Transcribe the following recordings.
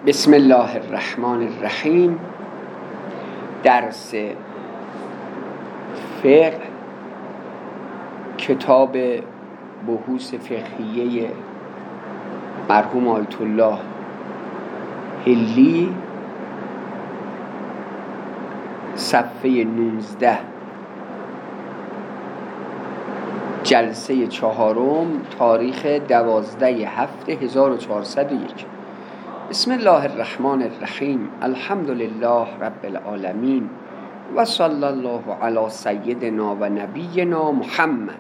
بسم الله الرحمن الرحیم. درس فقه، کتاب بحوث فقهیه مرحوم آیت الله حلی، صفحه 19، جلسه 4، تاریخ 12/7/1401. بسم الله الرحمن الرحیم. الحمد لله رب العالمین و صلی الله علی سیدنا و نبینا محمد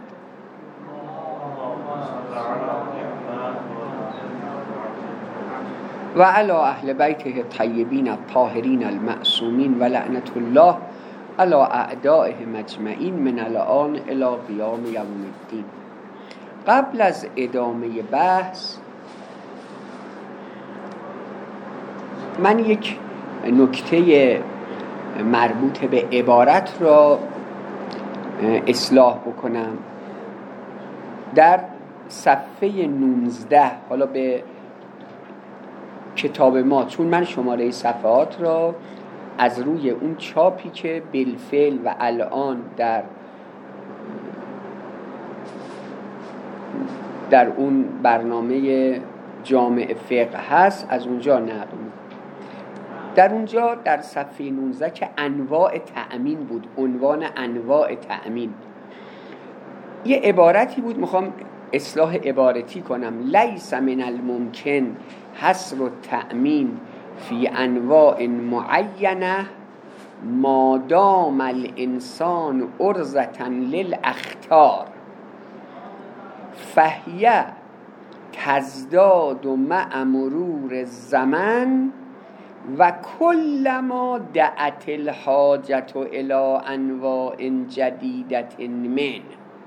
و علی اهل بیته الطیبین الطاهرین المعصومین و لعنت الله علی اعدائهم اجمعین من الان الی قیام یوم الدین. قبل از ادامه بحث من یک نکته مربوط به عبارت را اصلاح بکنم. در صفحه 19، حالا به کتاب ما، چون من شماره صفحات را از روی اون چاپی که بالفعل و الان در اون برنامه جامع فقه هست از اونجا نقل. در اونجا در صفحه 19 که انواع تأمین بود، عنوان انواع تأمین، یه عبارتی بود میخوام اصلاح عبارتی کنم. لیس من الممکن حصر التأمین فی انواع معینه ما دام الانسان عرضة للاخطار فهی تزداد مع مرور الزمن و کلما دعت الحاجة الى انواع جدیدة من.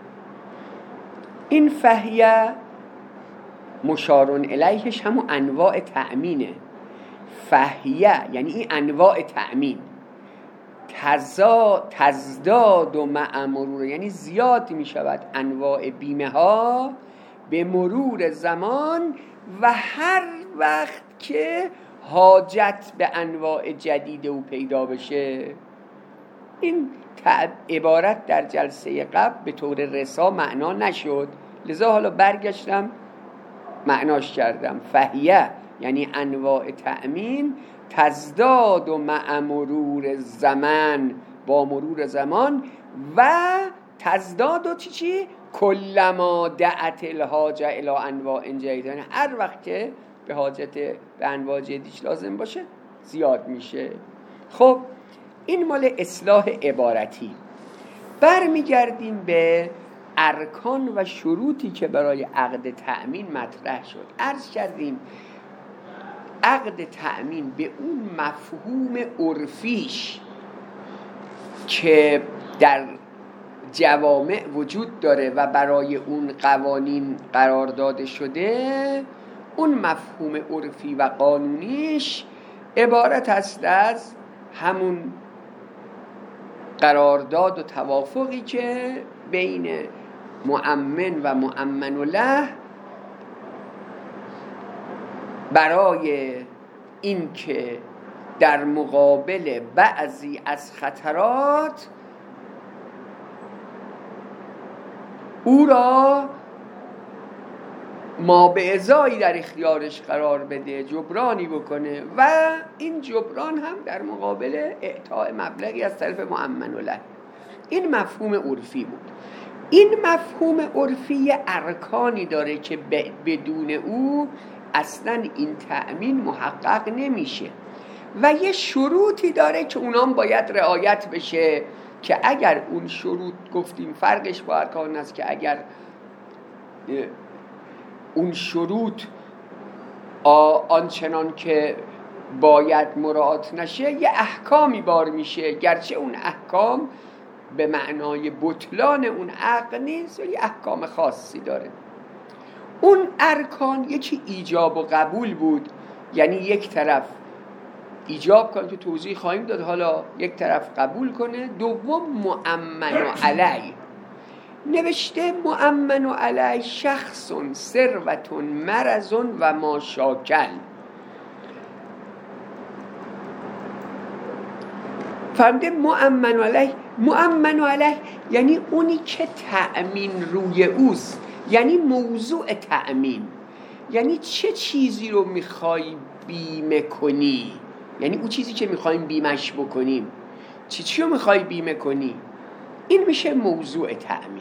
این فهیه مشارون الیهش همون انواع تأمینه. فهیه یعنی این انواع تأمین. تزداد و مع مرور یعنی زیاد می شود انواع بیمه ها به مرور زمان و هر وقت که حاجت به انواع جدید او پیدا بشه. این عبارت در جلسه قبل به طور رسا معنا نشد، لذا حالا برگشتم معناش کردم. فهیه یعنی انواع تأمین، تزداد و مع مرور زمان، با مرور زمان، و تزداد و چی؟ کلما دعت الحاجه الی انواع جدیده، یعنی هر وقت که به حاجت به انواع جدیدش لازم باشه زیاد میشه. خب این مال اصلاح عبارتی. برمیگردیم به ارکان و شروطی که برای عقد تأمین مطرح شد. عرض کردیم عقد تأمین به اون مفهوم عرفیش که در جوامع وجود داره و برای اون قوانین قرار داده شده، اون مفهوم عرفی و قانونیش عبارت است از همون قرارداد و توافقی که بین مؤمن و مؤمن له برای این که در مقابل بعضی از خطرات او را ما به ازایی در اختیارش قرار بده، جبرانی بکنه، و این جبران هم در مقابل اعطاء مبلغی از طرف مؤمن له. این مفهوم عرفی بود. این مفهوم عرفی ارکانی داره که بدون او اصلا این تأمین محقق نمیشه، و یه شروطی داره که اونام باید رعایت بشه، که اگر اون شروط، گفتیم فرقش با ارکان است، که اگر اون شروط آنچنان که باید مراعات نشه یه احکامی بار میشه، گرچه اون احکام به معنای بطلان اون عقد نیست، ولی احکام خاصی داره. اون ارکان یکی ایجاب و قبول بود، یعنی یک طرف ایجاب کنه، تو توضیح خواهیم داد، حالا یک طرف قبول کنه. دوم مؤمن علیه. نوشته مؤمن علیه شخص ثروت مرض و ما شاکل. فهمده؟ مؤمن علیه. مؤمن علیه یعنی اونی که تأمین روی اوست، یعنی موضوع تأمین، یعنی چه چیزی رو میخوای بیمه کنی، یعنی اون چیزی که میخوایم بیمش بکنیم چی رو میخوای بیمه کنی، این میشه موضوع تأمین.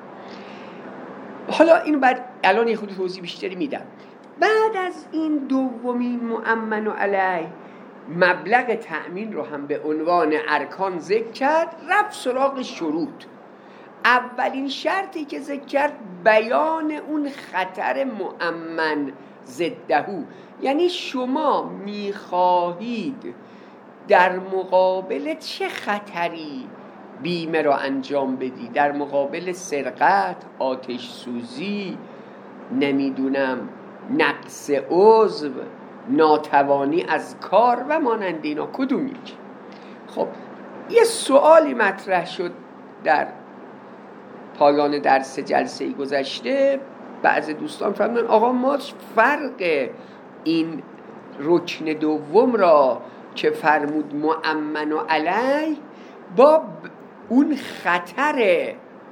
حالا این بعد الان یه خود توضیح بیشتری میدم. بعد از این دومین مؤمن علیه مبلغ تأمین رو هم به عنوان ارکان ذکر کرد، رفت سراغ شروط. اولین شرطی که ذکر کرد بیان اون خطر مؤمن ضدهو، یعنی شما میخواهید در مقابل چه خطری بیمه را انجام بدی، در مقابل سرقت، آتش سوزی، نمیدونم نقص عضو، ناتوانی از کار و مانند اینا، کدوم یک؟ خب یه سوالی مطرح شد در پایان درس جلسه گذشته. بعضی دوستان فرمودن آقا ما فرق این رکن دوم را که فرمود مؤمن علیه با اون خطر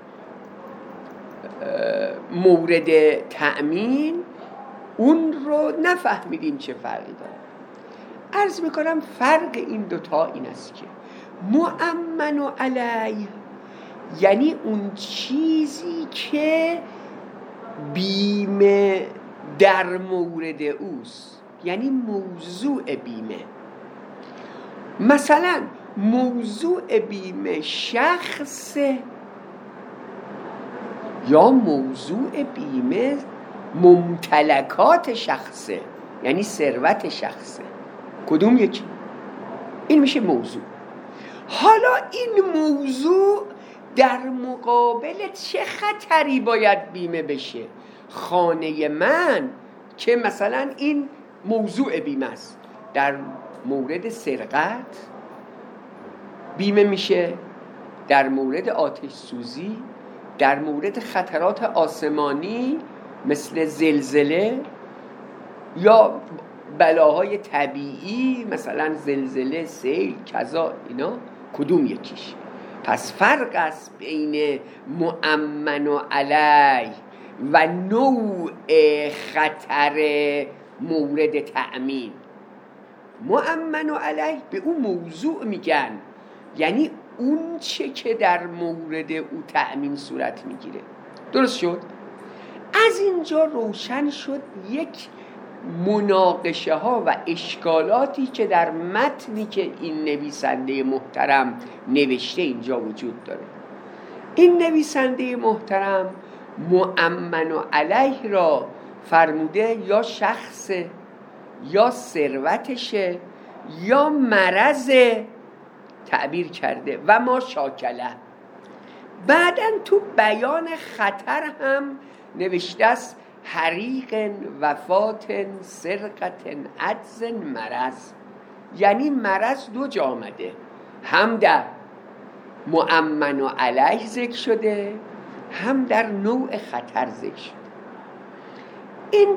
مورد تأمین اون رو نفهمیدیم چه فرقی داره. عرض میکنم فرق این دوتا این است که مؤمن علیه یعنی اون چیزی که بیمه در مورد اوست، یعنی موضوع بیمه. مثلا موضوع بیمه شخص یا موضوع بیمه ممتلکات شخصه، یعنی ثروت شخصه، کدوم یکی؟ این میشه موضوع. حالا این موضوع در مقابل چه خطری باید بیمه بشه؟ خانه من که مثلا این موضوع بیمه است، در مورد سرقت بیمه میشه، در مورد آتش سوزی، در مورد خطرات آسمانی مثل زلزله یا بلاهای طبیعی مثلا زلزله، سیل، کذا، اینا کدوم یکیش؟ پس فرق است بین مؤمن علیه و نوع خطر مورد تأمین. مؤمن علیه به اون موضوع میگن، یعنی اون چه که در مورد او تأمین صورت میگیره. درست شد؟ از اینجا روشن شد یک مناقشه ها و اشکالاتی که در متنی که این نویسنده محترم نوشته اینجا وجود داره. این نویسنده محترم مؤمن علیه را فرموده یا شخص یا ثروتشه یا مرض تعبیر کرده و ما شاکله. بعداً تو بیان خطر هم نوشته است حریق، وفات، سرقت، عجز، مرض. یعنی مرض دو جا آمده، هم در مؤمن علیه ذکر شده، هم در نوع خطر ذکر شده. این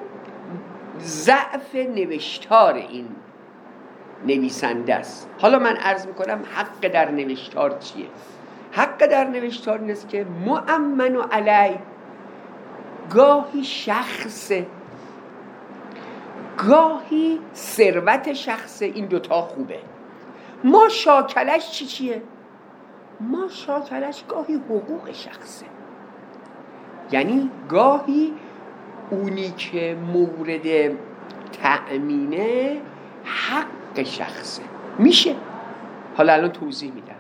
ضعف نوشتار این نویسنده است. حالا من عرض میکنم حق در نوشتار چیه؟ حق در نوشتار این است که مؤمن علیه گاهی شخصه، گاهی ثروت شخصه. این دوتا خوبه. ما شاکلش چیه؟ ما شاکلش گاهی حقوق شخصه، یعنی گاهی اونی که مورد تأمینه حق شخصه میشه. حالا الان توضیح میدم.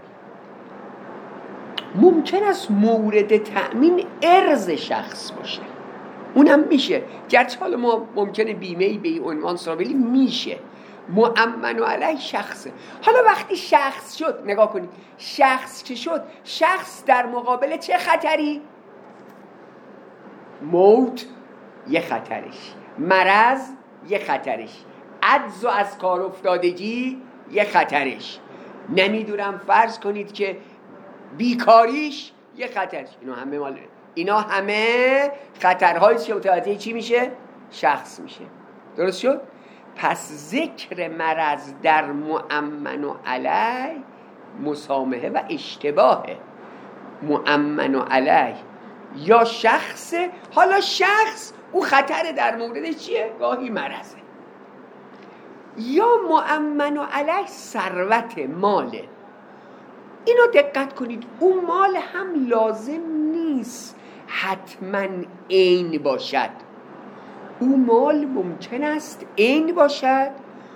ممکن است مورد تأمین ارز شخص باشه، اونم میشه، گرچه حالا ما ممکنه بیمه‌ای به این عنوان سراغ میشه. مؤمن علیه شخصه. حالا وقتی شخص شد، نگاه کنید، شخص چه شد؟ شخص در مقابل چه خطری؟ موت یه خطرش، مرض یه خطرش، عجز و از کار افتادگی یه خطرش، نمیدونم فرض کنید که بیکاریش یه خطرش. اینا همه خطرهایی که متوجه چی میشه؟ شخص میشه. درست شد؟ پس ذکر مرض در مؤمن علیه مسامحه و اشتباهه، مؤمن علیه یا شخصه. حالا شخص او خطر در موردش چیه؟ گاهی مرضه. یا مؤمن علیه ثروت، ماله. اینو دقت کنید، اون مال هم لازم نیست حتما عین باشد. اون مال ممکن است عین باشد،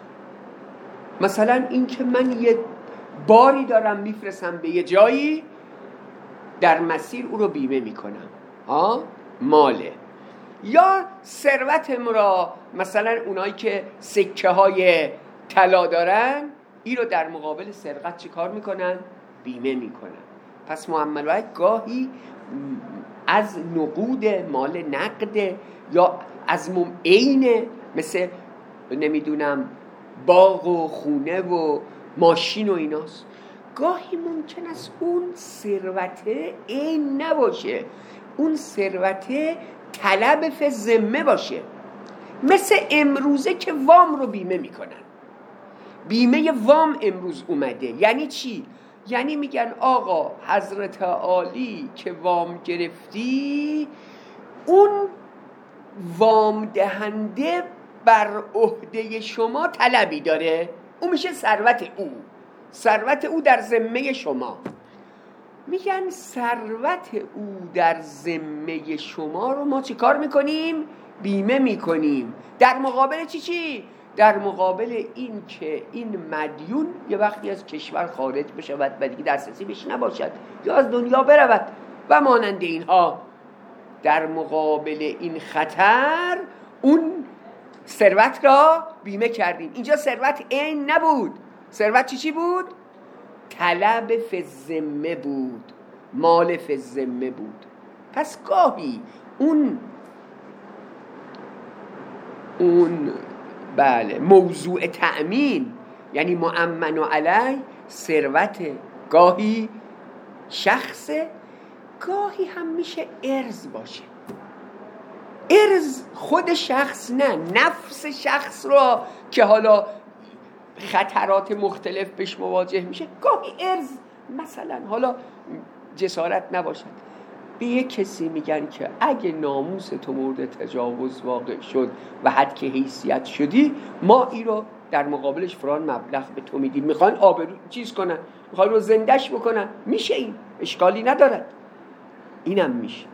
مثلا این که من یه باری دارم میفرستم به یه جایی، در مسیر او رو بیمه میکنم، ماله. یا ثروت را، مثلا اونایی که سکه های طلا دارن، این رو در مقابل سرقت چی کار میکنن؟ بیمه میکنن. پس معامله گاهی از نقود، مال نقد، یا از عینه، مثل نمیدونم باغ و خونه و ماشین و ایناست. گاهی ممکن است اون ثروت عین نباشه، اون ثروت طلب فی ذمه باشه. مثل امروزه که وام رو بیمه میکنن، بیمه وام امروز اومده. یعنی چی؟ یعنی میگن آقا حضرت عالی که وام گرفتی، اون وام دهنده بر عهده شما طلبی داره، اون میشه ثروت او، ثروت او در ذمه شما. میگن ثروت او در ذمه شما رو ما چی کار میکنیم؟ بیمه میکنیم. در مقابل چی؟ در مقابل این که این مدیون یه وقتی از کشور خارج بشود و دیگه دسترسی بهش نباشد یا از دنیا برود و مانند اینها. در مقابل این خطر اون ثروت را بیمه کردیم. اینجا ثروت عین نبود، ثروت چی بود؟ طلب فی ذمه بود، مال فی ذمه بود. پس گاهی اون بله موضوع تأمین، یعنی مؤمن علیه، ثروت، گاهی شخصه، گاهی هم میشه ارز باشه. ارز خود شخص نه، نفس شخص را که حالا خطرات مختلف بهش مواجه میشه. گاهی ارز، مثلا حالا جسارت نباشد، به یک کسی میگن که اگه ناموس تو مورد تجاوز واقع شد و حد که حیثیت شدی، ما این رو در مقابلش فلان مبلغ به تو میدیم. میخوان آبرو چیز کنن، میخوان رو زندش بکنن، میشه، این اشکالی ندارد. اینم میشه.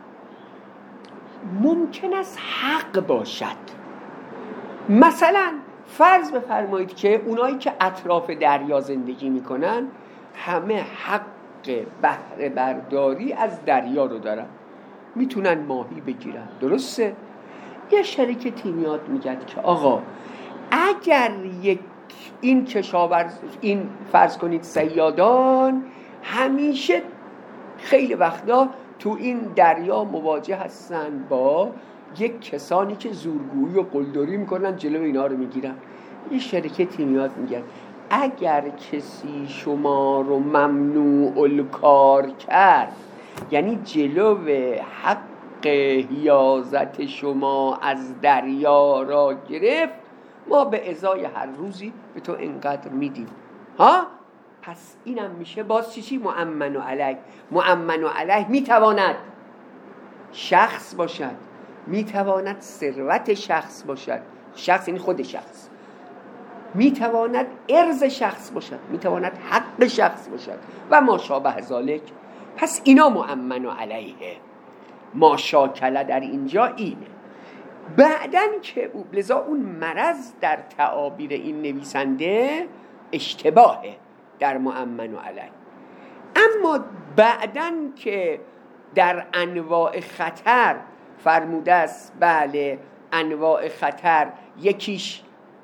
ممکن است حق باشد. مثلا فرض بفرمایید که اونایی که اطراف دریا زندگی میکنن همه حق بهره برداری از دریا رو دارن، میتونن ماهی بگیرن، درسته؟ یه شرکتی میاد میگه که آقا اگر این کشاورز، این فرض کنید صیادان همیشه خیلی وقتا تو این دریا مواجه هستن با یک کسانی که زورگویی و قلدری میکنن، جلو اینا رو میگیرن. یه شرکتی میاد میگه اگر کسی شما رو ممنوع الکار کرد، یعنی جلو حق حیازت شما از دریا را گرفت، ما به ازای هر روزی به تو انقدر میدیم. پس اینم میشه باز چی؟ مؤمن علیه. مؤمن علیه میتواند شخص باشد، میتواند ثروت شخص باشد، شخص یعنی خود شخص، میتواند ارز شخص باشد، میتواند حق شخص باشد و ما شابه ذالک. پس اینا مؤمن علیه. ما شاکله در اینجا اینه. بعدن که لذا اون مرض در تعابیر این نویسنده اشتباهه در مؤمن علیه. اما بعدن که در انواع خطر فرموده است، بله انواع خطر یکیش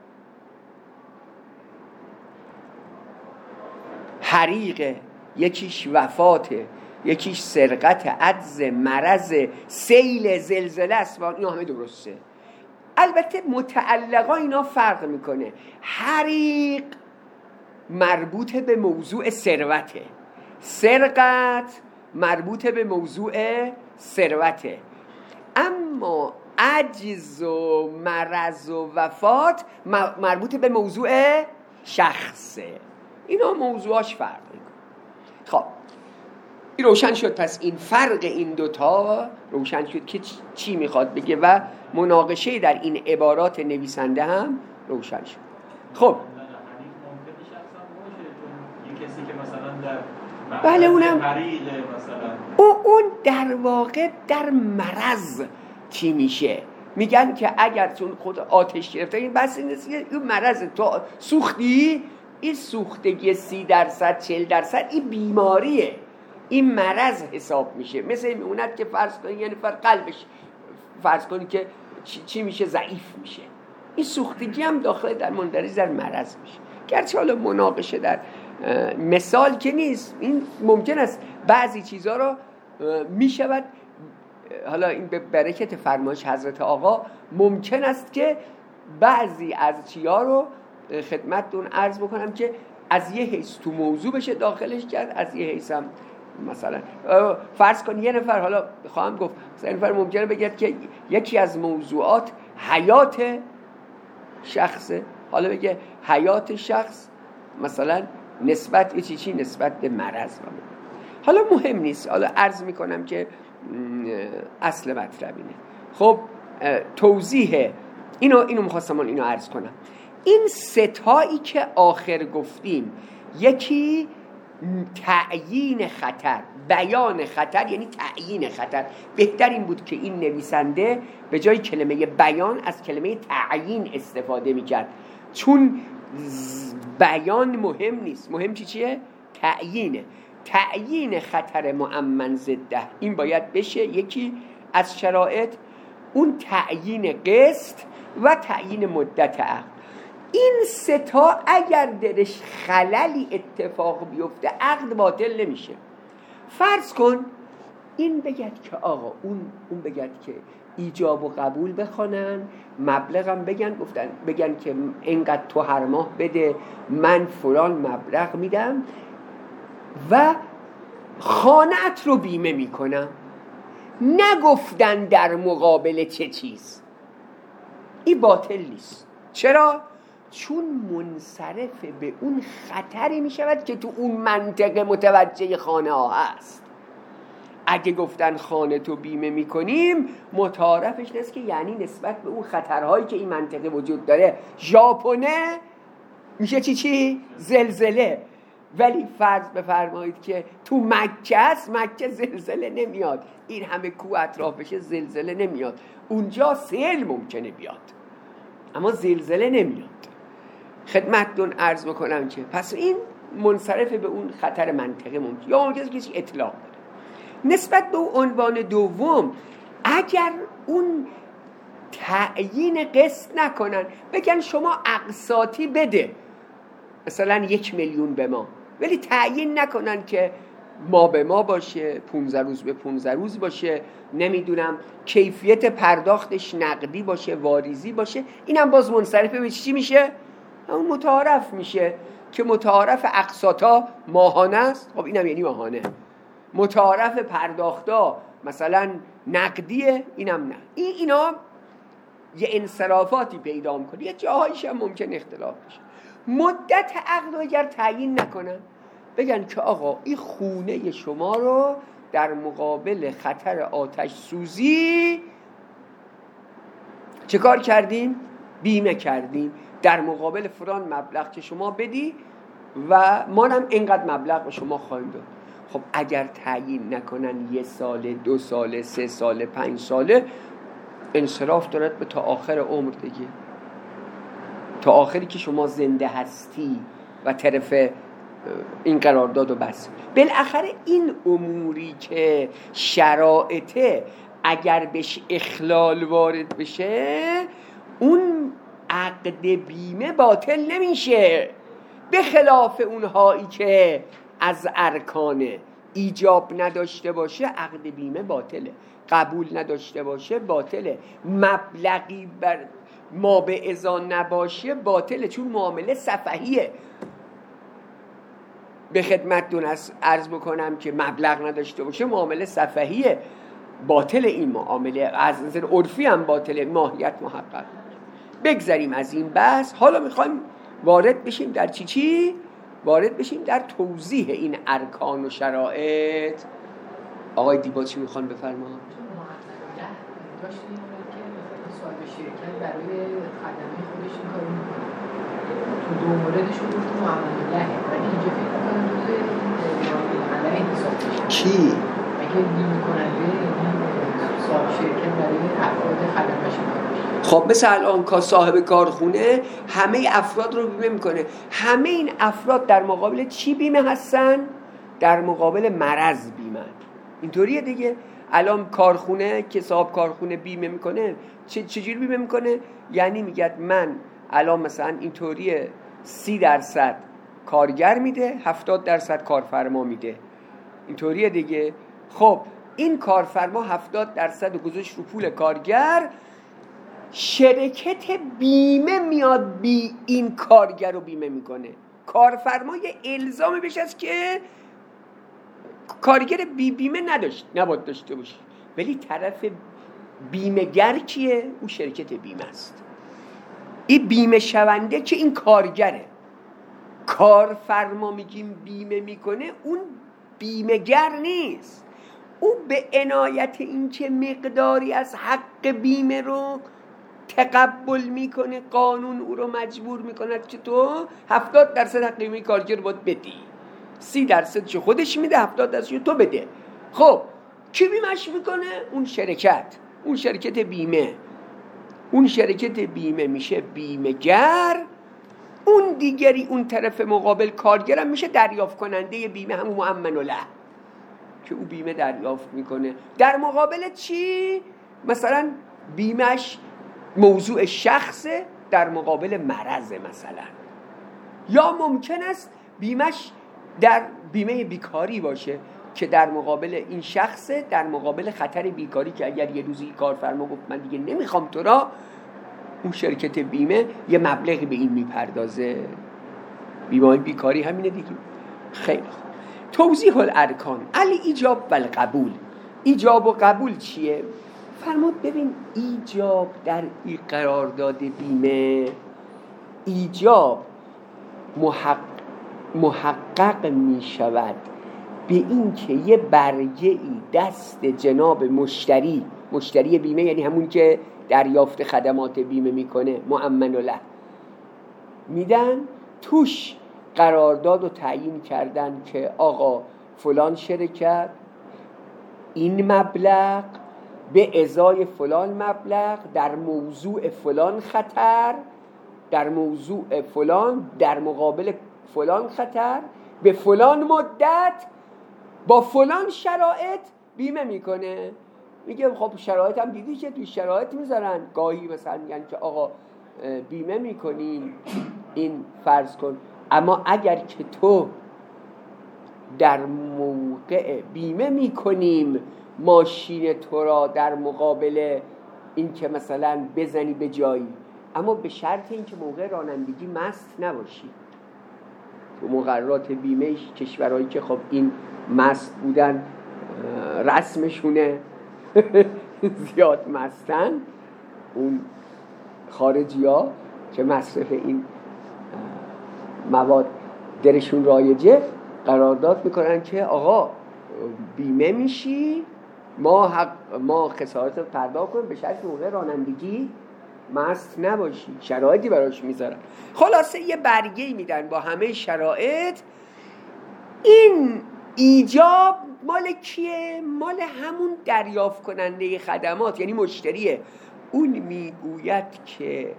حریقه، یکیش وفاته، یکیش سرقت، عجز، مرض، سیل، زلزله است. اینا همه درسته. البته متعلقا اینا فرق میکنه. حریق مربوط به موضوع ثروته، سرقت مربوط به موضوع ثروته، اما عجز و مرض و وفات مربوط به موضوع شخصه. اینا موضوعاش فرق میکنه. خب این روشن شد. پس این فرق این دوتا روشن شد که چی میخواد بگه و مناقشه در این عبارات نویسنده هم روشن شد. خب کسی که مثلا در بله اونم مثلا اون در واقع در مرض چی میشه؟ میگن که اگر چون خود آتش گرفته این بس نیست که این مرض تو سوختی، این سوختگی 30% 40% این بیماریه، این مرض حساب میشه. مثل میموند که فرض کنی یه نفر قلبش فرض کنی که چی میشه؟ ضعیف میشه. این سوختگی هم داخل در مندرج در مرض میشه. گرچه حالا مناقشه در مثال که نیست، این ممکن است بعضی چیزها رو میشود، حالا این به برکت فرمایش حضرت آقا ممکن است که بعضی از چیزها رو خدمتتون عرض بکنم که از یه حیث تو موضوع بشه داخلش کرد، از یه حیث هم مثلا فرض کن یه نفر، حالا خواهم گفت مثلا نفر ممکنه بگید که یکی از موضوعات حیات شخصه، حالا بگه حیات شخص مثلا نسبت چی نسبت به مرض. حالا مهم نیست، حالا عرض میکنم که اصل مطلب اینه. خب توضیح اینو میخواستم اینو عرض کنم. این ستایی که آخر گفتیم، یکی تعیین خطر، بیان خطر یعنی تعیین خطر. بهتر این بود که این نویسنده به جای کلمه بیان از کلمه تعیین استفاده میکرد، چون بیان مهم نیست، مهم چیه؟ تعیینه. تعیین خطر مؤمن ضده این باید بشه یکی از شرایط. اون تعیین قسط و تعیین مدت عقد. این ستا اگر درش خللی اتفاق بیفته عقد باطل نمیشه. فرض کن این بگد که آقا اون بگد که ایجاب و قبول بخوانن، مبلغم بگن که اینقدر تو هر ماه بده، من فلان مبلغ میدم و خانه‌ات رو بیمه میکنم. نگفتن در مقابل چه چیز. این باطل نیست. چرا؟ چون منصرف به اون خطری میشود که تو اون منطقه متوجه خانه ها هست. اگه گفتن خانه تو بیمه میکنیم، متعارفش نیست که یعنی نسبت به اون خطرهایی که این منطقه وجود داره. ژاپنه میشه چی؟ زلزله. ولی فرض بفرمایید که تو مکه است، مکه زلزله نمیاد، این همه کوه اطرافش زلزله نمیاد، اونجا سیل ممکنه بیاد اما زلزله نمیاد. خدمتتون عرض بکنم که پس این منصرف به اون خطر منطقه ممکن یا ممکنه کسی اطلاق بده. نسبت به عنوان دوم، اگر اون تعیین قسط نکنن، بگن شما اقساطی بده مثلا 1 میلیون به ما، ولی تعیین نکنن که ما به ما باشه، 15 روز به 15 روز باشه، نمیدونم کیفیت پرداختش نقدی باشه، واریزی باشه، اینم باز منصرف به چی میشه؟ اون متعارف میشه که متعارف اقساطا ماهانه است. خب اینم یعنی ماهانه. متعارف پرداختا مثلا نقدیه، اینم نه. اینا یه انصرافاتی پیدا میکنه، یه جاهایش هم ممکن اختلاف بشه. مدت عقد رو اگر تعیین نکنن، بگن که آقا این خونه شما رو در مقابل خطر آتش سوزی چه کار کردیم؟ بیمه کردیم در مقابل فلان مبلغ که شما بدی و ما هم اینقدر مبلغ به شما خواهیم داد. خب اگر تعیین نکنن 1 سال 2 سال 3 سال 5 ساله، انصراف دارد به تا آخر عمر دیگه، تا آخری که شما زنده هستی و طرف این قرارداد و بس. بالاخره این اموری که شرایطه اگر بهش اخلال وارد بشه، اون عقد بیمه باطل نمیشه، به خلاف اونهایی که از ارکان ایجاب نداشته باشه عقد بیمه باطله، قبول نداشته باشه باطله، مبلغی بر ما به ازان نباشه باطله، چون معامله سفهیه. به خدمتتون عرض بکنم که مبلغ نداشته باشه معامله سفهیه، باطل. این معامله از نظر عرفی هم باطله، ماهیت محقق. بگذاریم از این بحث، حالا میخوایم وارد بشیم در چی وارد بشیم در توضیح این ارکان و شرایط. آقای دیبا چی میخوان بفرما؟ داشتیم که مثلا صاحب شرکت برای خدمه خودش این کارو میکنه. تو دو موردش رو گفتیم معامله، ولی اینجا فکر میکنم جزء معامله حساب میشه. چی؟ اگه بیمه کننده صاحب شرکت برای افراد خدمه‌اش میکنه. خب مثل الان صاحب کارخونه همه افراد رو بیمه میکنه. همه این افراد در مقابل چی بیمه هستن؟ در مقابل مرض بیمه. اینطوریه دیگه. الان کارخونه که صاحب کارخونه بیمه میکنه چجوری بیمه میکنه؟ یعنی میگه من الان مثلا اینطوریه 30% کارگر میده، 70% کارفرما میده. اینطوریه دیگه. خب این کارفرما 70% گذاشت رو پول کارگر، شرکت بیمه میاد این کارگر رو بیمه میکنه. کارفرما یه الزامی بهش هست که کارگر بیمه نباید داشته باشه، ولی طرف بیمه‌گر کیه؟ اون شرکت بیمه است. این بیمه شونده که این کارگره. کارفرما میگیم بیمه میکنه، اون بیمه‌گر نیست. او به عنایت این که مقداری از حق بیمه رو تقبل میکنه، قانون او رو مجبور میکنه که تو 70% حق بیمه کارگر باید بدی، 30% چه خودش میده، 70% تو بده. خب کی بیمهش میکنه؟ اون شرکت بیمه. اون شرکت بیمه میشه بیمه‌گر. اون دیگری، اون طرف مقابل کارگرم میشه دریافت کننده بیمه، همون مؤمن له که او بیمه دریافت میکنه. در مقابل چی؟ مثلا بیمهش موضوع شخصه در مقابل مرضه مثلا، یا ممکن است بیمهش در بیمه بیکاری باشه که در مقابل این شخصه، در مقابل خطر بیکاری که اگر یه روزی کارفرما گفت من دیگه نمیخوام تو را، اون شرکت بیمه یه مبلغی به این میپردازه. بیمه بیکاری همینه دیگه. خیلی خوب. توضیح الارکان الایجاب و القبول. ایجاب و قبول چیه؟ فرمود ببین ایجاب در این قرارداد بیمه، ایجاب محقق می شود به این که یه برگه ای دست جناب مشتری بیمه، یعنی همون که دریافت خدمات بیمه میکنه، مؤمن له، میدن توش قرارداد رو تعیین کردن که آقا فلان شرکت این مبلغ به ازای فلان مبلغ در موضوع فلان خطر، در موضوع فلان، در مقابل فلان خطر، به فلان مدت، با فلان شرایط بیمه میکنه. میگه خب شرایط هم دیدی که توی شرایط میذارن، گاهی مثلا میگن که آقا بیمه میکنیم این فرض کن، اما اگر که تو در موقع بیمه میکنیم ماشین تو را در مقابل این که مثلا بزنی به جایی، اما به شرط این که موقع رانندگی مست نباشی. تو مقررات بیمه کشورهایی که خب این مست بودن رسمشونه زیاد مستن، اون خارجی ها که مصرف این مواد درشون رایجه، قرارداد میکنن که آقا بیمه میشی، ما خسارت رو پرداخت کنیم به شرط موقع رانندگی مست نباشی. شرایطی براش میذارن. خلاصه یه برگه‌ای میدن با همه شرایط. این ایجاب مال کیه؟ مال همون دریافت کننده خدمات، یعنی مشتریه. اون میگوید که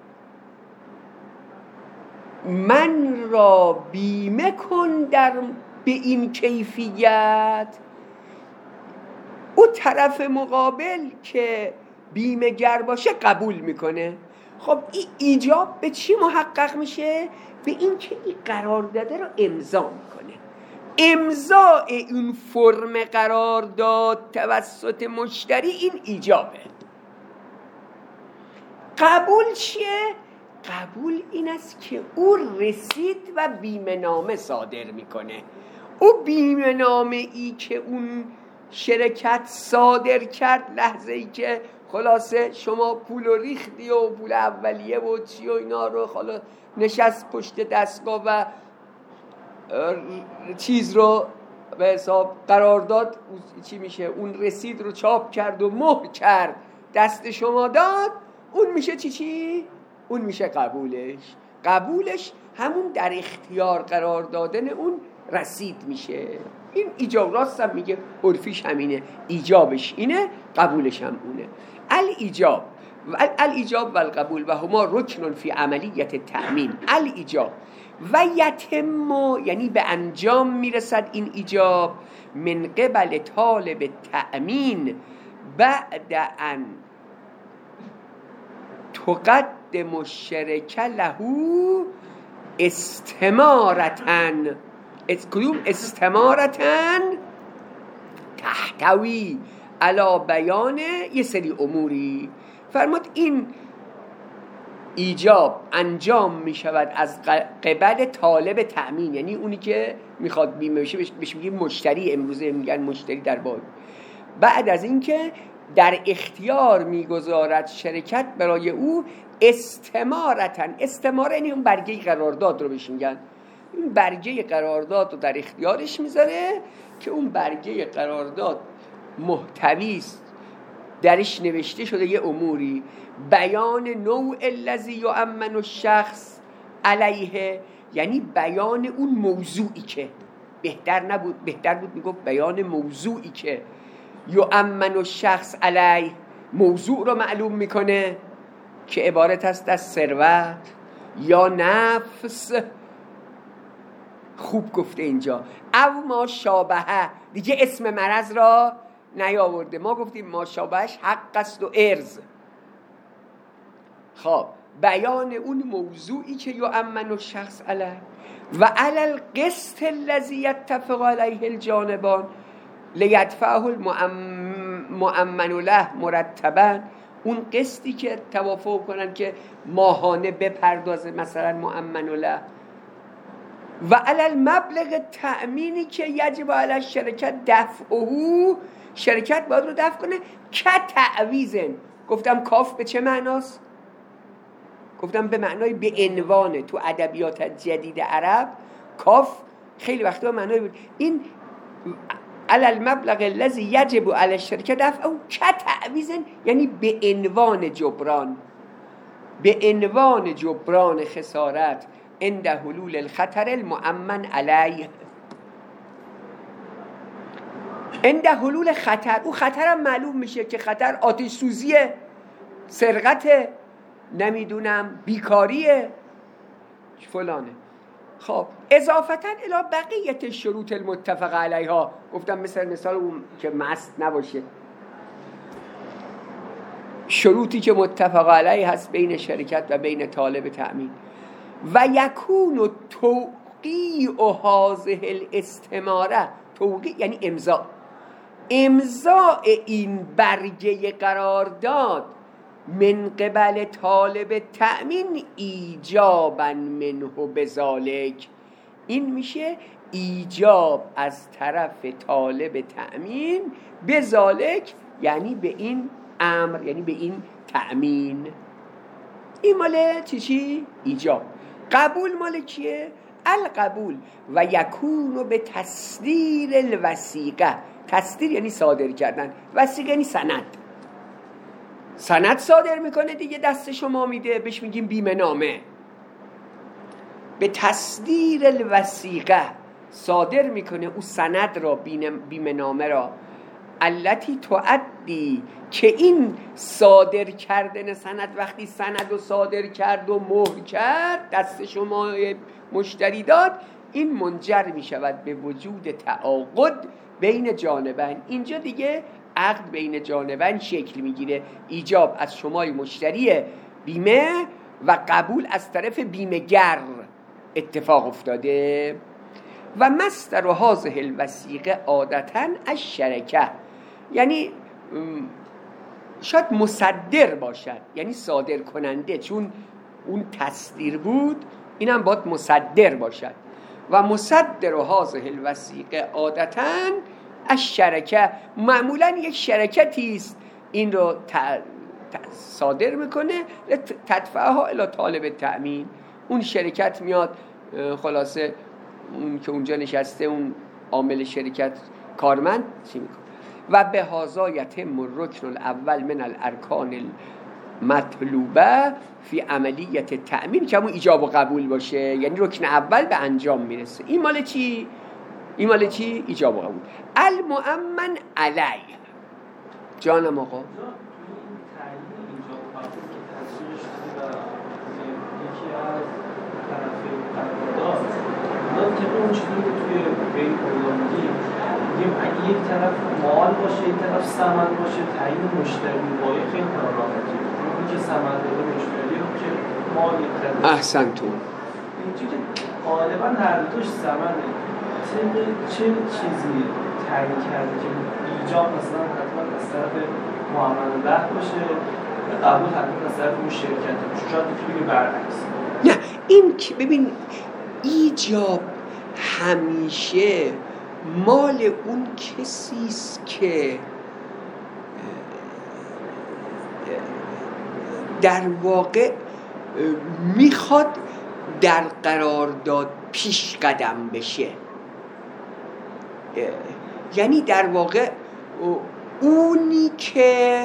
من را بیمه کن به این کیفیت. او طرف مقابل که بیمه گر باشه قبول میکنه. خب این ایجاب به چی محقق میشه؟ به این که این قرارداد رو امضا میکنه. امضای این فرم قرارداد توسط مشتری این ایجابه. قبول چیه؟ قبول این است که او رسید و بیمه نامه صادر میکنه. او بیمه نامه ای که اون شرکت صادر کرد لحظه ای که خلاصه شما پول رو ریختی و پول اولیه و چی و اینا رو خلاص نشست پشت دستگاه و چیز رو به حساب قرارداد چی میشه، اون رسید رو چاپ کرد و مهر کرد دست شما داد، اون میشه چی؟ اون میشه قبولش همون در اختیار قرار دادن اون رسید میشه. این ایجاب، راستم میگه عرفیش همینه، ایجابش اینه، قبولش هم اونه. الایجاب و القبول و هما رکن فی عملیت تأمین. الایجاب و یتم، یعنی به انجام میرسد این ایجاب، من قبل طالب تأمین بعد ان تقدم الشرکه له استمارتن. کدوم استمارتن؟ تحتوی علی بیان یه سری اموری. فرمود این ایجاب انجام می شود از قبل طالب تأمین، یعنی اونی که میخواد بیمه بشه، بهش میگیم مشتری، امروزه میگن مشتری در باب. بعد از اینکه در اختیار میگذارد شرکت برای او استمارتن. استماره یعنی اون برگه قرارداد رو بهش میگن. این برگه قرارداد رو در اختیارش میذاره که اون برگه قرارداد محتوی است، درش نوشته شده یه اموری، بیان نوع الذی یؤمن الشخص علیه، یعنی بیان اون موضوعی که بهتر بود میگفت بیان موضوعی که یؤمن الشخص علیه، موضوع رو معلوم میکنه که عبارت است از ثروت یا نفس. خوب گفته اینجا. او ما شابهه، دیگه اسم مرض را نیاورده. ما گفتیم ما شابهش حق است و ارز. خب بیان اون موضوعی که یؤمن الشخص علیه و علی القسط الذی یتفق علیه الجانبان لیدفعه المؤمن له مرتبا، اون قسطی که توافق کنن که ماهانه بپردازه مثلا مؤمن له، و علی المبلغ تأمینی که یجب علی الشرکت دفعه، شرکت باید رو دفع کنه که تعویزن. گفتم کاف به چه معناست؟ گفتم به معنای به عنوان. تو ادبیات جدید عرب کاف خیلی وقتا معنای بود. این علی المبلغ الذی یجب علی الشرکت دفعه که تعویزن، یعنی به عنوان جبران، به عنوان جبران خسارت عند حلول الخطر المؤمن علیه. عند حلول خطر، او خطرم معلوم میشه که خطر آتش سوزیه، سرقته، نمیدونم بیکاریه، فلانه. خب اضافتن الی بقیت شروط المتفق علیها، گفتم مثال اون که مست نباشه، شروطی که متفق علیه هست بین شرکت و بین طالب تأمین. و یکون توقیع هذه الاستماره، توقیع یعنی امضاء این برگه قرارداد من قبل طالب تأمین ایجابا منه بذالک، این میشه ایجاب از طرف طالب تأمین، بذالک یعنی به این امر، یعنی به این تأمین. این مال چی؟ ایجاب. قبول مال کیه؟ القبول و یکونو به تصدیر الوثیقه. تصدیر یعنی صادر کردن، وثیقه یعنی سند. سند صادر میکنه دیگه، دست شما میده، بهش میگیم بیمه نامه. به تصدیر الوثیقه صادر میکنه او سند را، بیمه نامه را، التی تؤدی، که این صادر کردن سند، وقتی سند رو صادر کرد و مهر کرد دست شما مشتری داد، این منجر میشود به وجود تعاقد بین جانبین. اینجا دیگه عقد بین جانبین شکل میگیره. ایجاب از شمای مشتری بیمه و قبول از طرف بیمه گر اتفاق افتاده. و مصدر هذه الوثیقه عادتاً الشرکه، یعنی شاید مصدر باشد، یعنی صادر کننده، چون اون تصدیر بود اینم باید مصدر باشد. و مصدر هذه الوثیقه عادتاً الشرکه، معمولاً یک شرکتی است این رو صادر میکنه، تدفعها الی طالب تأمین. اون شرکت میاد خلاصه اون که اونجا نشسته، اون عامل شرکت کارمند چی میکنه؟ و به هذا یتم الرکن الاول من الارکان المطلوبه فی عملیت تأمین، که همون ایجاب و قبول باشه، یعنی رکن اول به انجام میرسه. این مال چی؟ این مال چی؟ ایجاب و قبول. المؤمن علی. جانم آقا. اون چیزی که توی بین اولا میگیم اگه یک طرف مال باشه یک طرف ثمن باشه، تعیین مشتری باید خیلی راحته. اون که ثمن داره مشتری، اون که مال یک طرف. احسنتون. اینجوری که غالبا هر دوش ثمنه. چه چیزی تعیین کرده که ایجاب مثلا حتما از طرف معامله ده باشه، قبول حتما از طرف اون شرکت باشه، شاید میتونی برعکس. نه این که ببین، ایجاب همیشه مال اون کسیست که در واقع میخواد در قرارداد پیش قدم بشه. یعنی در واقع اونی که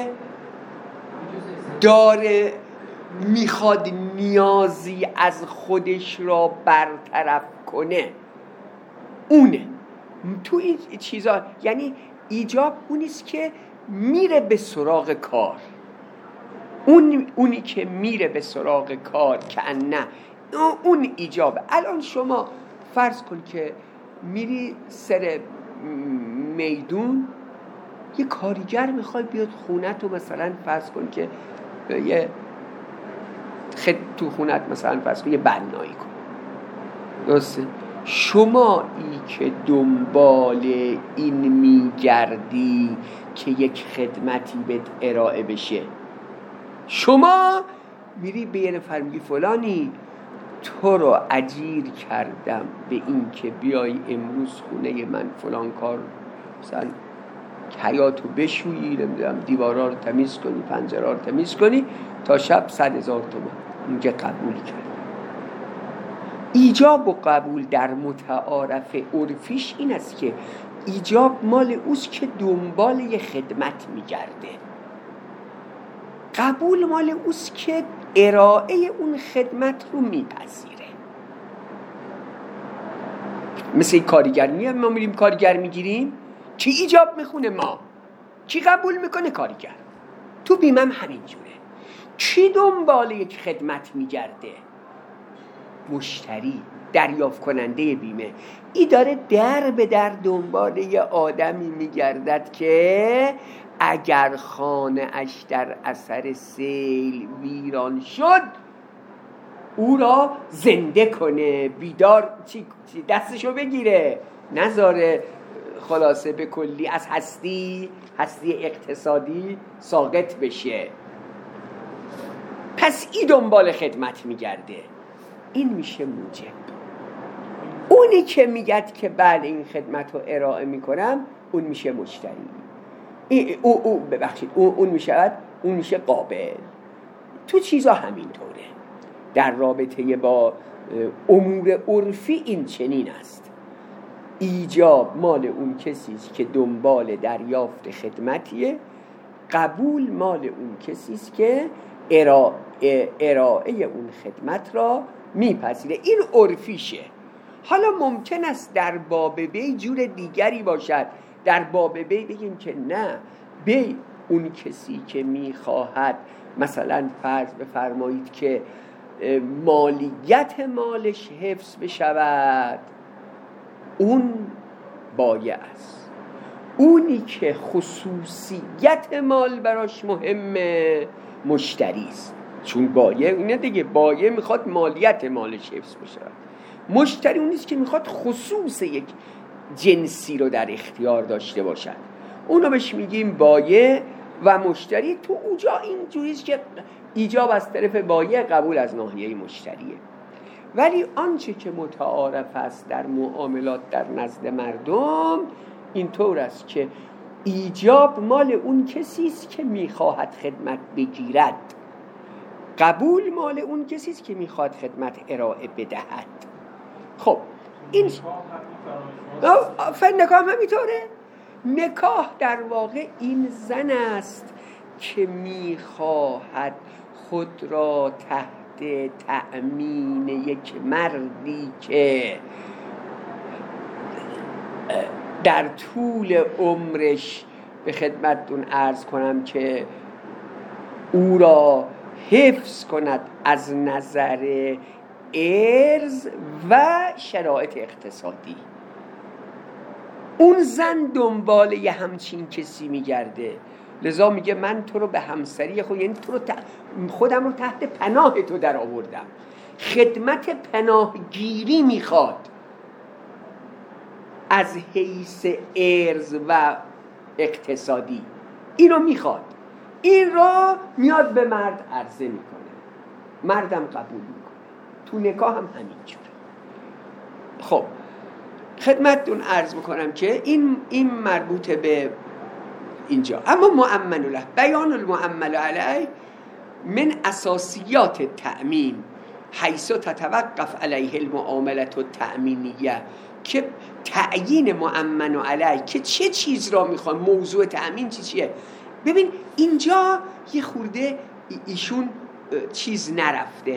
داره میخواد نیازی از خودش را برطرف کنه اونه. تو این چیزا یعنی ایجاب اونیست که میره به سراغ کار، اونی که میره به سراغ کار که نه اون ایجاب. الان شما فرض کن که میری سر میدون، یه کارگر میخوای بیاد خونت، و مثلا فرض کن که یه تو خونت مثلا فرض کن یه بنایی کن، درسته؟ شما ای که دنبال این میگردی که یک خدمتی بهت ارائه بشه، شما میری به یه نفر میگی فلانی تو رو اجیر کردم به این که بیای امروز خونه من فلان کار، مثلا حیاتو بشویی، نمیدونم دیوارا رو تمیز کنی، پنجره رو تمیز کنی، تا شب 100,000 تومان. میگه قبول کرد. ایجاب و قبول در متعارف عرفیش این است که ایجاب مال اوست که دنبال یه خدمت میگرده، قبول مال اوست که ارائه اون خدمت رو میپذیره. مثل کارگر میاد، ما میریم کارگر میگیریم، کی ایجاب میخونه؟ ما. کی قبول میکنه؟ کارگر. تو بیمه هم همینجوره. کی دنبال یک خدمت میگرده؟ مشتری، دریافت کننده بیمه. ای داره در به در دنبال یه آدمی میگردد که اگر خانه اش در اثر سیل ویران شد او را زنده کنه، بیدار دستشو بگیره، نذاره خلاصه به کلی از هستی اقتصادی ساقط بشه. پس ای دنبال خدمت میگرده، این میشه موجب. اونی که میگد که بله این خدمت رو ارائه میکنم، اون میشه مشتری. اون میشه قابل. تو چیزا همینطوره. در رابطه با امور عرفی این چنین است. ایجاب مال اون کسیست که دنبال دریافت خدمتیه، قبول مال اون کسیست که ارائه اون خدمت را میپذیره. این عرفیشه. حالا ممکن است در باب بی جور دیگری باشد. در باب بی بگیم که نه، بی اون کسی که میخواهد مثلا فرض بفرمایید که مالیت مالش حفظ بشود، اون بایع است. اونی که خصوصیت مال براش مهمه مشتری است. چون بایع اینه دیگه، بایع میخواد مالیت مالش حفظ بشود. مشتری اون نیست که میخواد خصوص یک جنسی رو در اختیار داشته باشد. اونو بهش میگیم بایع و مشتری. تو اونجا این جوریست که ایجاب از طرف بایع، قبول از ناحیه مشتریه. ولی آنچه که متعارف است در معاملات در نزد مردم اینطور است که ایجاب مال اون کسی است که میخواهد خدمت بگیرد، قبول مال اون کسی است که میخواد خدمت ارائه بدهد. خب این نکاح هم همینطوره. نکاح در واقع این زن است که میخواهد خود را تحت تأمین یک مردی که در طول عمرش به خدمتتون عرض کنم که او را حفظ کند از نظر ارز و شرایط اقتصادی. اون زن دنبال یه همچین کسی میگرده، لذا میگه من تو رو به همسری خود، یعنی تو رو خودم رو تحت پناه تو در آوردم، خدمت پناهگیری میخواد از حیث ارز و اقتصادی، اینو میخواد، این رو میاد به مرد عرضه میکنه، مردم قبول میکنه. تو نکاح هم همینجوره. خب خدمتتون عرض میکنم که این مربوط به اینجا. اما مؤمن له، بیان المؤمن علیه من اساسیات التأمین حیث تتوقف علیه المعامله التأمینیه، که تعیین مؤمن علیه که چه چیز را میخوان، موضوع تأمین چیه. ببین اینجا یه خورده ایشون چیز نرفته،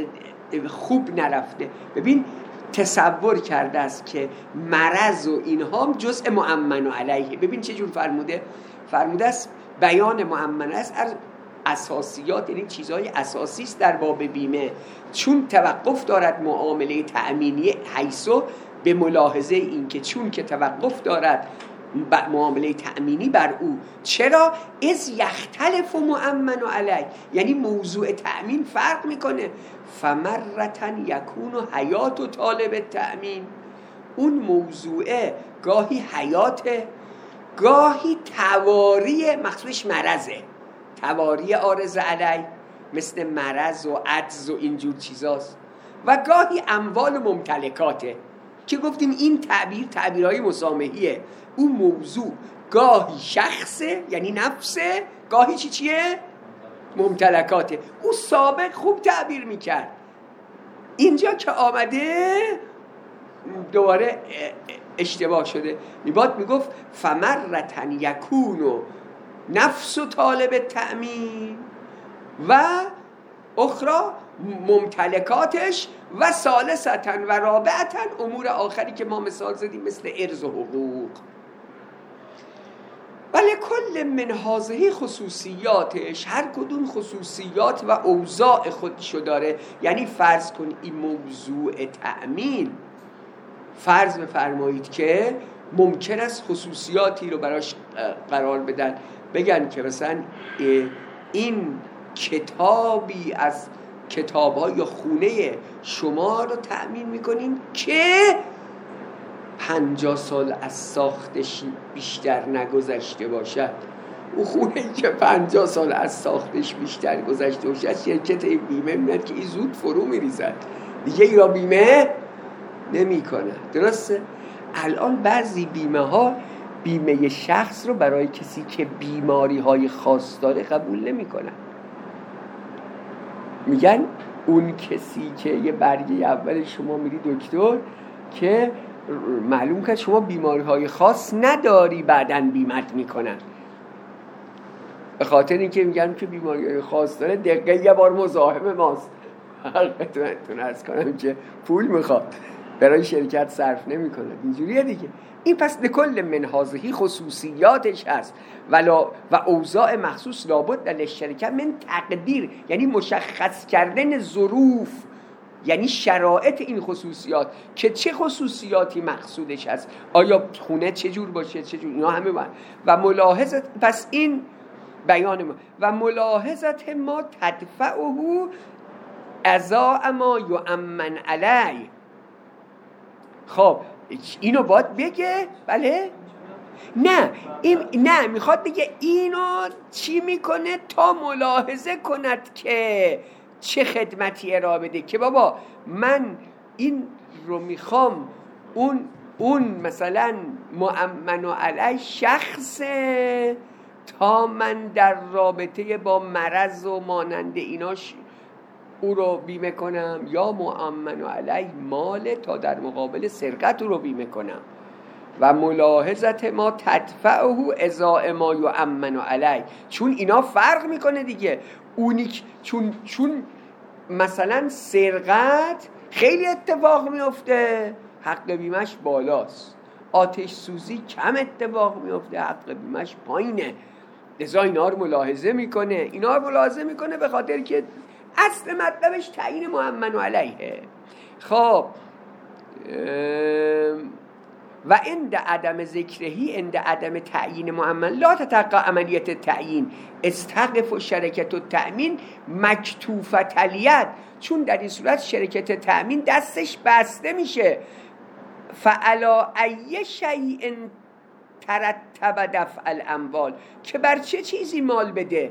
خوب نرفته. ببین تصور کرده است که مرض و اینها هم جزء مؤمن علیه. ببین چه جور فرموده است بیان مؤمن است از اساسیات، یعنی چیزهای اساسی است در باب بیمه، چون توقف دارد معامله تأمینی حیثو، به ملاحظه این که چون که توقف دارد معامله تأمینی بر او. چرا؟ از یختلف مؤمن علیه، یعنی موضوع تأمین فرق میکنه. فمرتن یکون حیات و طالب تأمین، اون موضوعه گاهی حیاته، گاهی تواری، مخصوصش مرضه، تواری عارض علیه مثل مرض و عجز و اینجور چیزاست، و گاهی اموال ممتلکاته که گفتیم این تعبیرهای مسامحیه. اون موضوع گاهی شخصه یعنی نفسه، گاهی چیه؟ ممتلکاته. او سابق خوب تعبیر میکرد، اینجا که آمده دوباره اشتباه شده. میباد میگفت فمرتن یکونو نفس و طالب تأمین و اخرى ممتلکاتش و ثالثتن و رابعتن امور آخری که ما مثال زدیم مثل ارز و حقوق. ولی کل من هذه خصوصیاتش، هر کدوم خصوصیات و اوضاع خودشو داره. یعنی فرض کن این موضوع تأمین، فرض بفرمایید که ممکن است خصوصیاتی رو براش قرار بدن، بگن که مثلا این کتابی از کتاب‌ها یا خونه شما رو تأمین میکنین که 50 سال از ساختش بیشتر نگذشته باشد. او خونه‌ای که 50 سال از ساختش بیشتر گذشته باشد، شرکت بیمه میاد که این زود فرو میریزد، دیگه ای را بیمه نمیکنه. درسته؟ الان بعضی بیمه ها بیمه شخص رو برای کسی که بیماری های خاص داره قبول نمیکنن. میگن اون کسی که یه برگه اول شما میری دکتر که معلوم که شما بیماری های خاص نداری، بعدن بیمت میکنن. به خاطر اینکه میگن که بیماری های خاص داره، دقیقه یه بار مزاحم ماست. حقیقتون ارز کنم که پول میخواد، برای شرکت صرف نمیکنه. اینجوریه دیگه. این پس لکل من هذه خصوصیاتش هست و اوضاع مخصوص لابد در شرکت من تقدیر، یعنی مشخص کردن ظروف، یعنی شرایط این خصوصیات که چه خصوصیاتی مقصودش هست، آیا خونه چجور باشه، چجور، اینا همه باید. و ملاحظت، پس این بیان ما و ملاحظت ما تدفعه ازا ما یؤمن علی. خب اینو باید بگه، بله؟ نه میخواد بگه اینو چی میکنه تا ملاحظه کند که چه خدمتی ارائه بده، که بابا من این رو میخوام اون مثلا مؤمن علی شخصه تا من در رابطه با مرض و مانند ایناش او رو بیمه کنم یا مؤمن علیه مال تا در مقابل سرقت او رو بیمه کنم. و ملاحظت ما تدفعه ازاء ما یؤمن علیه، چون اینا فرق میکنه دیگه. اونی چون مثلا سرقت خیلی اتفاق میفته حق بیمش بالاست، آتش سوزی کم اتفاق میفته حق بیمش پایینه. لذا اینا رو ملاحظه میکنه به خاطر که اصل مطلبش تعیین مؤمن علیه. خب و عند عدم ذکرهی، عند عدم تعیین مؤمن لا تتقع عملیت تعیین استقف و شرکت و تأمین مکتوفت الید، چون در این صورت شرکت تأمین دستش بسته میشه. فعلا ای شیء ترتب دفع الاموال، که بر چه چیزی مال بده؟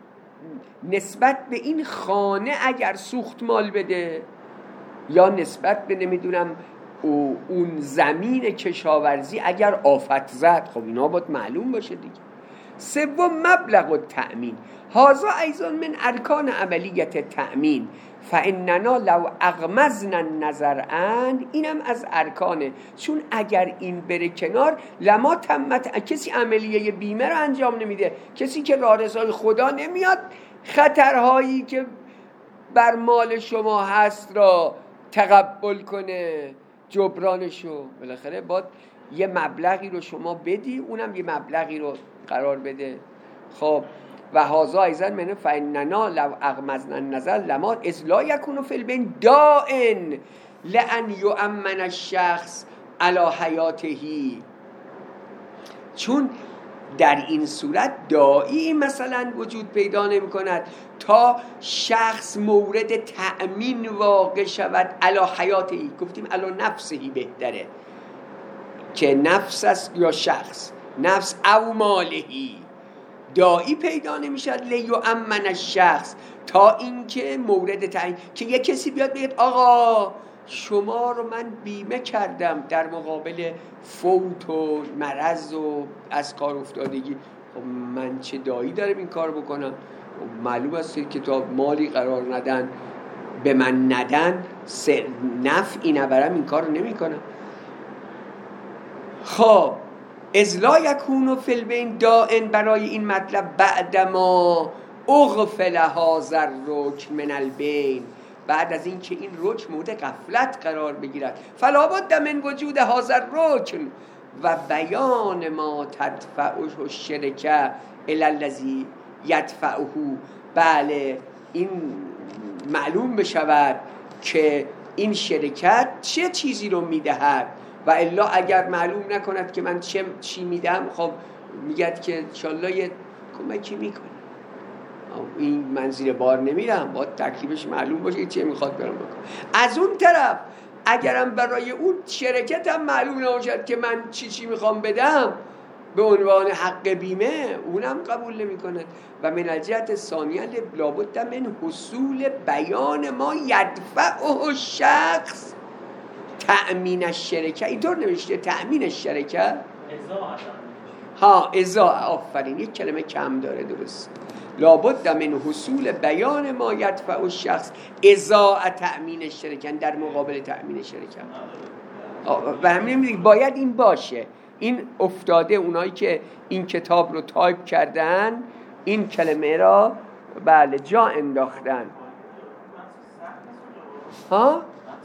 نسبت به این خانه اگر سوخت مال بده، یا نسبت به نمیدونم اون زمین کشاورزی اگر آفت زد. خب اینا باید معلوم باشه دیگه. سوم مبلغ التأمین، هذا ایضا من ارکان عملیت تأمین، فاننا لو اغمضنا النظر عن، اینم از ارکانه، چون اگر این بره کنار لما تمت، کسی عملیه بیمه رو انجام نمیده، کسی که راه رسای خدا نمیاد خطرهایی که بر مال شما هست را تقبل کنه، جبرانشو. بالاخره باید یه مبلغی رو شما بدی، اونم یه مبلغی رو قرار بده. خب و هازا ایزن منه فإننا لو اغمضنا النظر لما اذ لا یکون فی البین دائن لأن یؤمن الشخص علی حیاتهی، چون در این صورت داعی مثلا وجود پیدا نمی کند تا شخص مورد تأمین واقع شود علی حیاتهی. گفتیم علی نفسهی بهتره که نفس است یا شخص، نفس او مالهی. داعی پیدا نمیشد لیؤمن الشخص تا اینکه مورد تعیین، که یک کسی بیاد بگه آقا شما رو من بیمه کردم در مقابل فوت و مرض و از کار افتادگی. خب من چه داعی دارم این کار بکنم؟ معلوم است که تا مالی قرار ندن به من ندن نفعی نبرم این کار رو نمی کنم. خب اذ لا یکون فی البین دائن، برای این مطلب بعدما اغفل هذا الرکن من البین، بعد از این که این رکن مورد غفلت قرار بگیرد، فلا بد من وجود هذا الرکن و بیان ما تدفعه الشرکه الی الذی یدفعه. بله این معلوم بشود که این شرکت چه چیزی رو میدهد، و الا اگر معلوم نکند که من چی میدم، خب میگد که انشالله یه کمکی میکنه، این من زیر بار نمیرم، باید تکلیفش معلوم باشه چه میخواد برام بکنه. از اون طرف اگرم برای اون شرکت هم معلوم نباشد که من چی میخوام بدم به عنوان حق بیمه، اونم قبول نمی کند. و من الجهت ثانیه لابد من حصول بیان ما یدفعه الشخص تأمین الشرکه. اینطور نوشته تأمین الشرکه ازا آفرین، یک کلمه کم داره، درست. لابد من حصول بیان ما یدفع الشخص ازا تأمین الشرکه، در مقابل تأمین شرکه. و همین باید این باشه. این افتاده اونایی که این کتاب رو تایپ کردن این کلمه را بله جا انداختن. ها؟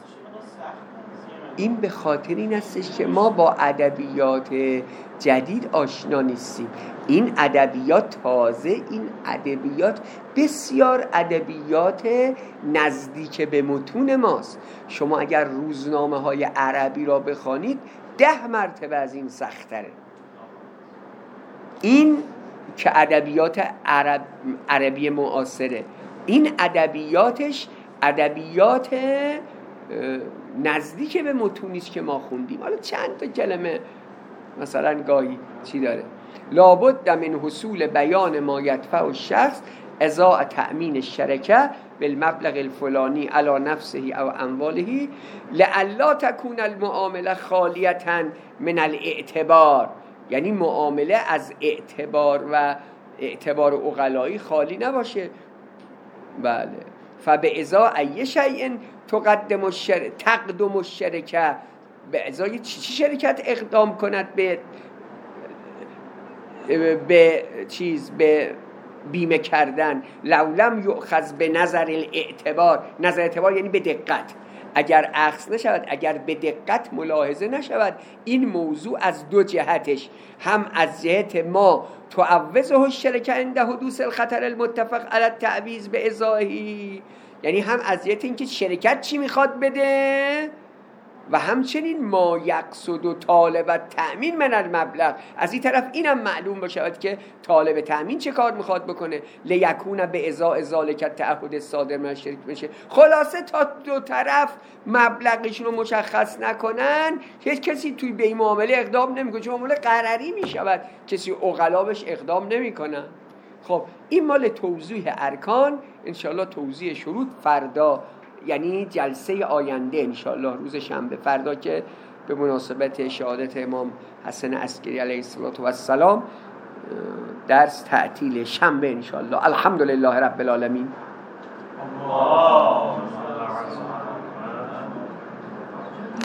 این به خاطر این هستش که ما با ادبیات جدید آشنا نیستیم. این ادبیات تازه، این ادبیات بسیار ادبیات نزدیک به متون ماست. شما اگر روزنامه های عربی را بخوانید 10 مرتبه از این سخت‌تره. این که ادبیات عربی معاصره، این ادبیاتش ادبیات نزدیک به متونی است که ما خوندیم. حالا چند تا کلمه مثلا گاهی چی داره. لابد من حصول بیان ما یدفع الشخص ازاء تأمین الشرکه بالمبلغ الفلانی علی نفسه او امواله لئلا تکون المعامله خالیه من الاعتبار، یعنی معامله از اعتبار و اعتبار عقلایی خالی نباشه. بله فبإزاء ای شیء تقدم الشرکه، به ازای چی شرکت اقدام کند به بیمه کردن؟ لولم یؤخذ به نظر الاعتبار، نظر اعتبار یعنی به دقت، اگر اخذ نشود، اگر به دقت ملاحظه نشود این موضوع از دو جهتش، هم از جهت ما تعوضه الشرکه عند حدوث الخطر المتفق علی التعویض به ازاهی، یعنی هم از جهت اینکه شرکت چی میخواد بده و همچنین ما یقصد و طالب تأمین من المبلغ، از این طرف اینم معلوم باشد که طالب تأمین چه کار میخواد بکنه، لیکون به ازاء ذالک التعهد صادر من الشرک بشه. خلاصه تا دو طرف مبلغشون رو مشخص نکنن هیچ کسی توی به این معامله اقدام نمیکنه، چون معامله قراری میشود، کسی عقلا بهش اقدام نمیکنن. خب این مال توضیح ارکان، انشاءالله توضیح شروط فردا، یعنی جلسه آینده انشاءالله روز شنبه فردا که به مناسبت شهادت امام حسن عسکری علیه السلام درس تعطیل شنبه انشاءالله. الحمدلله رب العالمین.